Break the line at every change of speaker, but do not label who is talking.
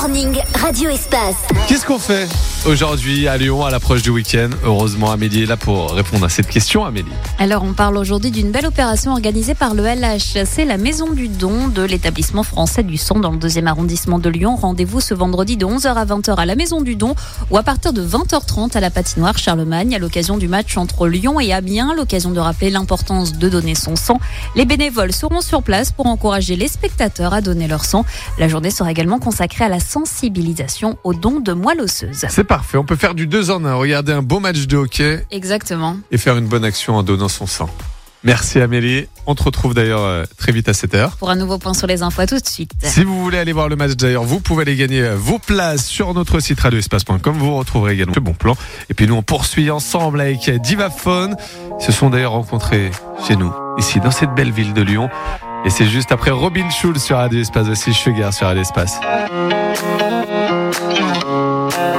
Morning Radio Espace.
Qu'est-ce qu'on fait aujourd'hui à Lyon à l'approche du week-end? Heureusement, Amélie est là pour répondre à cette question. Amélie.
Alors, on parle aujourd'hui d'une belle opération organisée par le LH. C'est la Maison du Don de l'établissement français du sang dans le 2e arrondissement de Lyon. Rendez-vous ce vendredi de 11h à 20h à la Maison du Don ou à partir de 20h30 à la patinoire Charlemagne à l'occasion du match entre Lyon et Amiens. L'occasion de rappeler l'importance de donner son sang. Les bénévoles seront sur place pour encourager les spectateurs à donner leur sang. La journée sera également consacrée à la sensibilisation aux dons de moelle osseuse.
C'est parfait, on peut faire du 2 en 1, regarder un beau match de hockey.
Exactement.
Et faire une bonne action en donnant son sang. Merci Amélie, on te retrouve d'ailleurs très vite à 7h.
Pour un nouveau point sur les infos, à tout de suite.
Si vous voulez aller voir le match d'ailleurs, vous pouvez aller gagner vos places sur notre site radioespace.com. Vous retrouverez également le bon plan. Et puis nous on poursuit ensemble avec Divaphone. Ils se sont d'ailleurs rencontrés chez nous, ici dans cette belle ville de Lyon. Et c'est juste après Robin Schulz sur Radio Espace, aussi Sugar sur Radio Espace.